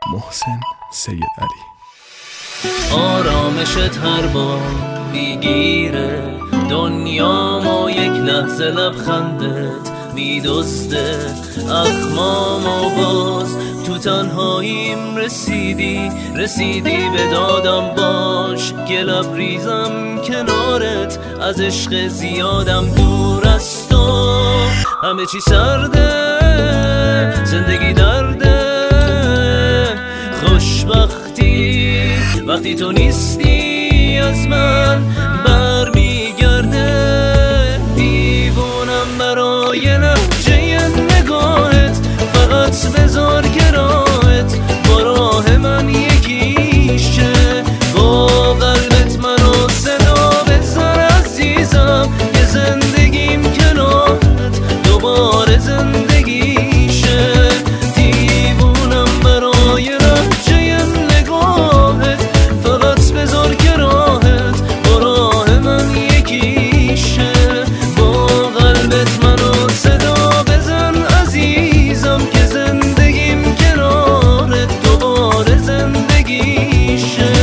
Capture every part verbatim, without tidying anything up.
محسن سید علی. آرامشت هر بار میگیره دنیامو، یک لحظه لبخندت میدزده اخمامو، باز تو تنهاییم رسیدی رسیدی به دادم باش که لبریزم کنارت، از عشق زیادم دور از تو. همه چی سرده، زندگی درده، خوشبختی وقتی تو نیستی از من برمیگرده. دیوونم برای لحجه نگاهت، فقط بذار که راهت با راه من یکیشه. با قلبت منو صدا بزن عزیزم، که زندگیم کنارت دوباره زندگیشه. دیوونم برای لحجه نگاهت، فقط بذار که راهت با راه من یکیشه. با قلبت منو صدا بزن عزیزم، که زندگیم کنارت دوباره زندگیشه.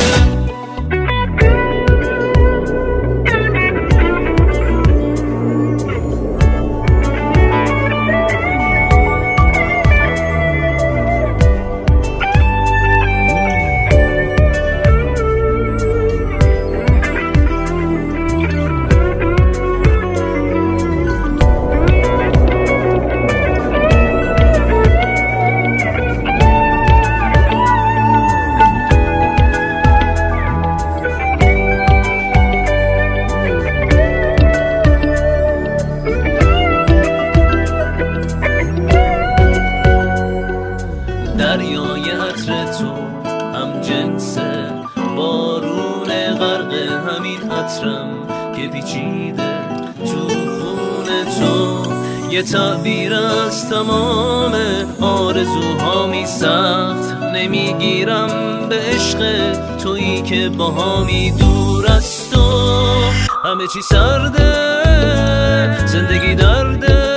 دریای عطر تو هم جنسه، بارون غرق همین عطرم که پیچیده تو خون تو. یه تعبیر از تمام آرزوهامی، سخت نمیگیرم به عشق تویی که باهامی دور از تو. همه چی سرده، زندگی درده،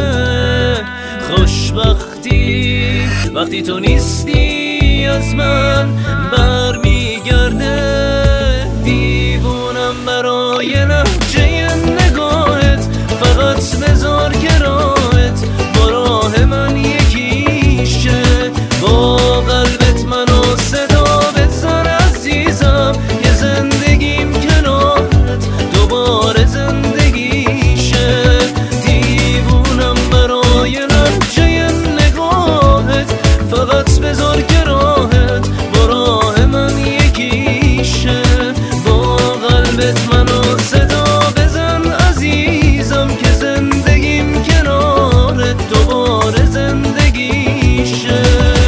خوشبختی وقتی تو نیستی از من برمیگرده. دیوونم برای لحجه نگاهت، فقط بذار که راهت با راه من یکیشه. با قلبت منو صدا بزن عزیزم، که زندگیم کنارت دوباره زندگیشه. دیوونم برای لحجه نگاهت، فقط بذار که راهت با راه من یکیشه. با قلبت منو صدا بزن عزیزم، که زندگیم کنارت دوباره زندگیشه.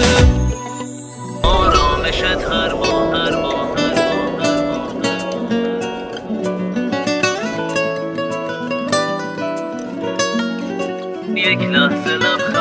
آرامشت هر با هر با یک لحظه لب